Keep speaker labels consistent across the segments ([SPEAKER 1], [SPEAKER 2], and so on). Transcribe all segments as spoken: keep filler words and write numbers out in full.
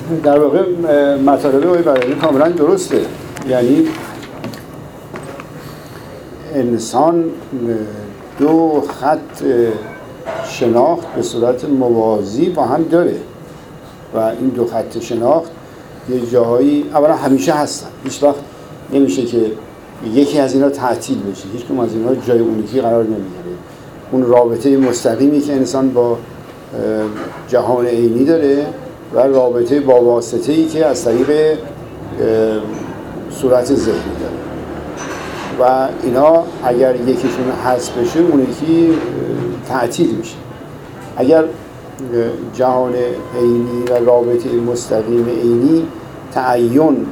[SPEAKER 1] در واقع مطالب آقای برادری کاملا درسته. یعنی انسان دو خط شناخت به صورت موازی با هم داره و این دو خط شناخت یه جاهایی اولا همیشه هستن، هیچ وقت نمیشه که یکی از اینا تعطیل بشه، هیچ کدوم از اینا جای اونیکی قرار نمیگیره. اون رابطه مستقیمی که انسان با جهان عینی داره و رابطه با واسطه‌ای که از طریق صورت ذهنی داره و اینا اگر یکیشون حذف بشه اون یکی تعطیل میشه. اگر جهان عینی و رابطه مستقیم عینی تعین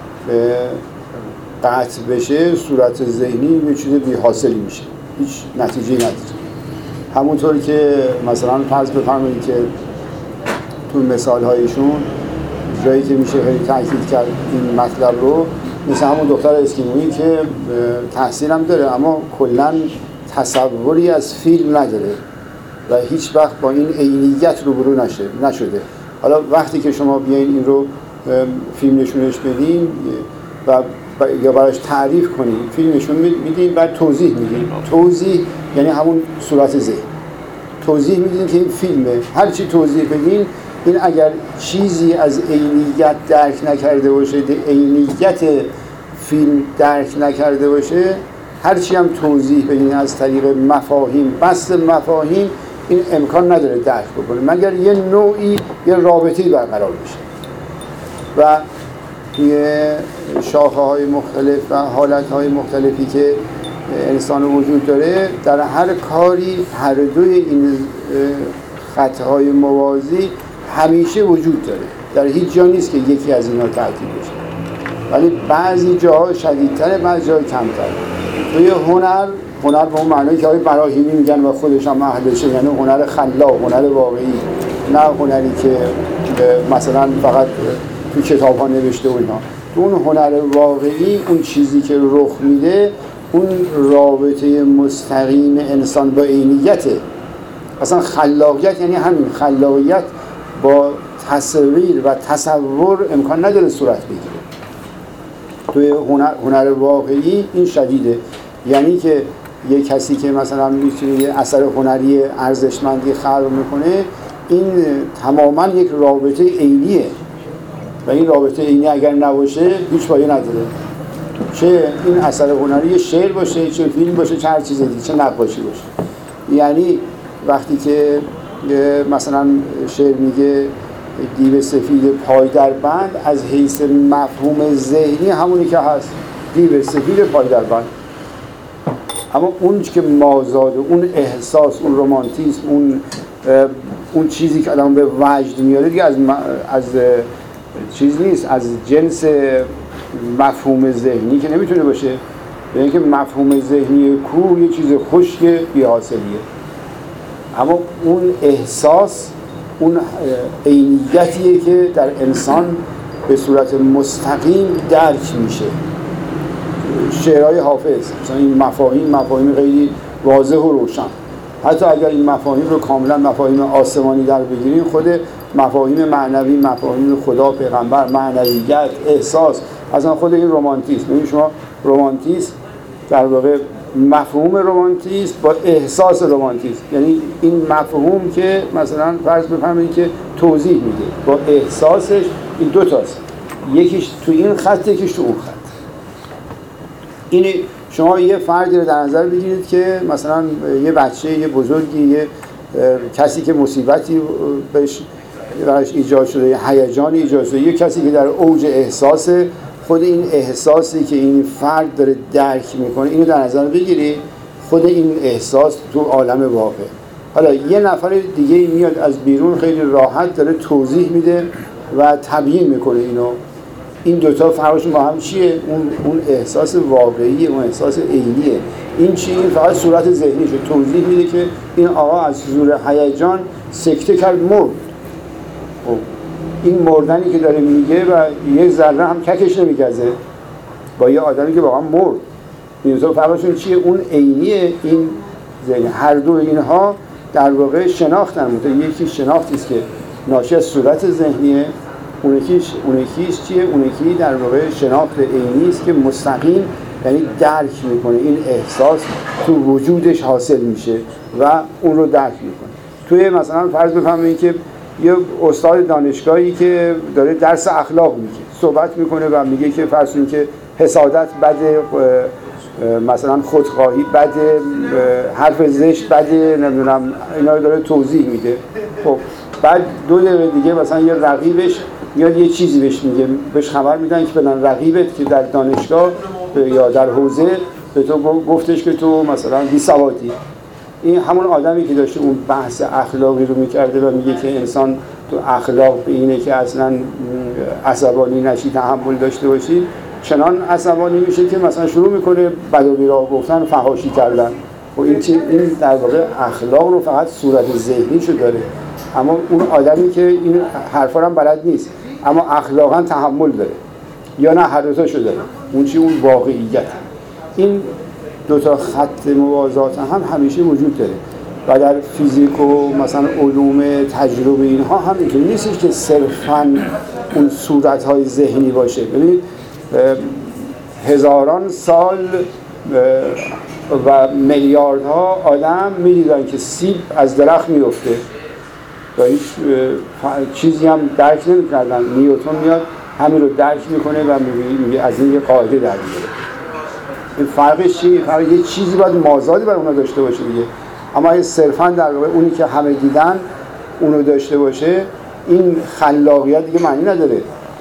[SPEAKER 1] قطع بشه، صورت ذهنی یه چیز بی حاصلی میشه، هیچ نتیجه‌ای نداره. همونطور که مثلا فرض بفرمایید که تو مثال‌هایشون جایی که میشه خیلی تاکید کرد این مطلب رو، مثل همون دختر اسکیمویی که تحصیل هم داره اما کلاً تصوری از فیلم نداره و هیچ وقت با این عینیت روبرو نشه نشده. حالا وقتی که شما بیاین این رو فیلم نشونش بدین و یا براش تعریف کنین، فیلم نشون میدین بعد توضیح میدین. توضیح یعنی همون صورت ذهن. توضیح میدین که این فیلمه. هر چی توضیح بدین، این اگر چیزی از عینیت درک نکرده باشه، عینیت فیلم درک نکرده باشه، هر چی هم توضیح بدین از طریق مفاهیم، بس مفاهیم، این امکان نداره درک بکنه مگر یه نوعی یه رابطه‌ای برقرار بشه. و توی شاخه های مختلف و حالت های مختلفی که انسان وجود داره، در هر کاری هر دوی این خطهای موازی همیشه وجود داره. در هیچ جا نیست که یکی از اینا تعطیل بشه، ولی بعضی جاها شدیدتره، بعضی جاها کمتر. توی هنر هنر به اون معنی که آقای براهیمی میگن و خودش هم اهلشه، یعنی هنر خلاق، هنر واقعی، نه هنری که مثلا فقط تو کتاب ها نوشته و اینا. تو اون هنر واقعی، اون چیزی که رخ میده، اون رابطه مستقیم انسان با عینیته. اصلا خلاقیت یعنی همین، خلاقیت با تصویر و تصور امکان نداره صورت بگیره. توی هنر, هنر واقعی این شدیده. یعنی که یه کسی که مثلا میتونه یه اثر هنری ارزشمندی خلق میکنه، این تماما یک رابطه عینیه و این رابطه عینی اگر نباشه هیچ پایه نداره. چه این اثر هنری شعر باشه، چه فیلم باشه، چه هر چیز دیگه، چه نقاشی باشه. یعنی وقتی که مثلا شعر میگه دیو سفید پای در بند، از حیث مفهوم ذهنی همونی که هست، دیو سفید پای در بند. اما اون که مازاد، اون احساس، اون رومانتیسم، اون اون چیزی که آدم به وجد میاره دیگه از از چیز نیست، از جنس مفهوم ذهنی که نمیتونه باشه. به اینکه مفهوم ذهنی کوه یه چیز خشک بی حاصلیه، اما اون احساس، اون عینیتیه که در انسان به صورت مستقیم درک میشه. شعرهای حافظ مثلا این مفاهیم مفاهیم خیلی واضح و روشن. حتی اگر این مفاهیم رو کاملا مفاهیم آسمانی در بگیریم، خود مفاهیم معنوی، مفاهیم خدا، پیغمبر، معنویت، احساس، اصلا خود این رومانتیسم. ببین شما رومانتیسم در واقع مفهوم رومانتیسم با احساس رومانتیسم، یعنی این مفهوم که مثلا فرض بفرمایید که توضیح میده با احساسش، این دو تاست، یکیش تو این خط، یکیش تو اون خط. این شما یه فردی رو در نظر بگیرید که مثلا یه بچه، یه بزرگی، یه کسی که مصیبتی بهش براش ایجاد شده، یه هیجانی ایجاد شده، یه کسی که در اوج احساس، خود این احساسی که این فرد داره درک میکنه، اینو در نظر بگیرید، خود این احساس تو عالم واقع. حالا یه نفر دیگه میاد از بیرون خیلی راحت داره توضیح میده و تبیین میکنه اینو. این دوتا فرقشون با هم چیه؟ اون اون احساس واقعی، اون احساس عینیه. این چی؟ این فقط صورت ذهنیشه، توضیح میده که این آقا از زور هیجان سکته کرد، مرد. این مردنی که داره میگه و یک ذره هم ککش نمیگزه با یه آدمی که واقعا مرد. این دوتا فرقشون چیه؟ اون عینیه، این ذهنی. هر دو اینها در واقع شناختن. مثلا یکی شناختی است که ناشی از صورت ذهنیه اون یکیش اون یکیش چیه؟ اون یکی در واقع شناخت عینی است که مستقیم، یعنی درک میکنه، این احساس تو وجودش حاصل میشه و اون رو درک میکنه. توی مثلا فرض بفرمایید که یه استاد دانشگاهی که داره درس اخلاق میگه، صحبت میکنه و میگه که فرض کنید که حسادت بده، مثلا خودخواهی بده، حرف زشت بده، نمیدونم اینا رو داره توضیح میده. خب بعد دو دقیقه دیگه مثلا یه رقیبش میاد یه چیزی بهش میگه، بهش خبر میدن که فلان رقیبت که در دانشگاه یا در حوزه به تو گفتش که تو مثلا بی‌سوادی. این همون آدمی که داشته اون بحث اخلاقی رو میکرده و میگه که انسان تو اخلاق به اینه که اصلا عصبانی نشی، تحمل داشته باشی، چنان عصبانی میشه که مثلا شروع میکنه بد و بیراه گفتن، فحاشی کردن. و این این در واقع اخلاق رو فقط صورت ذهنیشو داره، اما اون آدمی که این حرفا هم بلد نیست اما اخلاقا تحمل داره، یا نه هر دو تاشو داره، اون چی؟ اون واقعیت. این دو تا خط موازات هم همیشه وجود داره و در فیزیک و مثلا علوم تجربه اینها هم اینطوری نیستش که صرفاً اون صورت‌های ذهنی باشه. ببینید هزاران سال و میلیاردها آدم می‌دیدن که سیب از درخت میفته و هیچ چیزی هم درک نمی‌کردن. نیوتن میاد همین رو درک میکنه و میگه از این یه قاعده در میاره. این فرقش چیه؟ فرق یه چیزی باید مازادی برای اونا داشته باشه دیگه. اما اگه صرفاً در واقع اونی که همه دیدن اونو داشته باشه، این خلاقیت دیگه معنی نداره.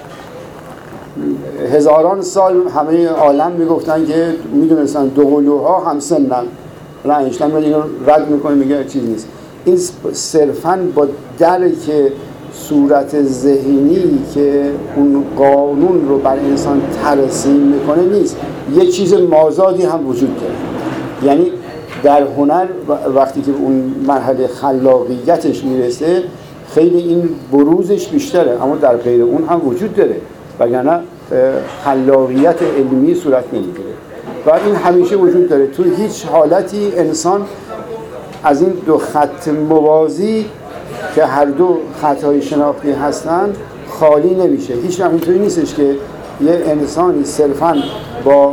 [SPEAKER 1] هزاران سال همه عالم میگفتن که میدونستن دوقلوها همسنن، الان اینشتین میاد اینو رد میکنه میگه چیز نیست. این صرفاً با درک صورت ذهنی که اون قانون رو بر انسان ترسیم میکنه نیست، یه چیز مازادی هم وجود داره. یعنی در هنر وقتی که اون مرحله خلاقیتش میرسه خیلی این بروزش بیشتره، اما در غیر اون هم وجود داره، وگرنه خلاقیت علمی صورت نمیگیره. و این همیشه وجود داره. تو هیچ حالتی انسان از این دو خط موازی که هر دو خطهای شناختی هستن خالی نمیشه. هیچ وقت اینطوری نیستش که یه انسانی صرفاً با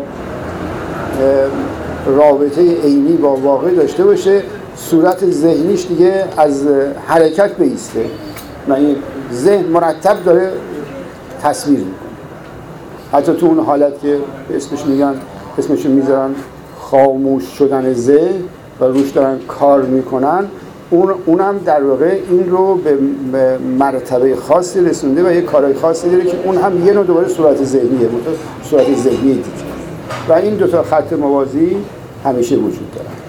[SPEAKER 1] رابطه عینی با واقع داشته باشه، صورت ذهنیش دیگه از حرکت بیسته. یعنی ذهن مرتب داره تصویر میکنه. حتی تو اون حالت که اسمش میگن اسمشو میذارن خاموش شدن ذهن و روش دارن کار میکنن، اون اونم در واقع این رو به مرتبه خاصی رسونده و یه کارهای خاصی داره که اون هم یه نوع دوباره صورت ذهنیه، صورت ذهنی دیگه. و این دو تا خط موازی همیشه وجود دارن.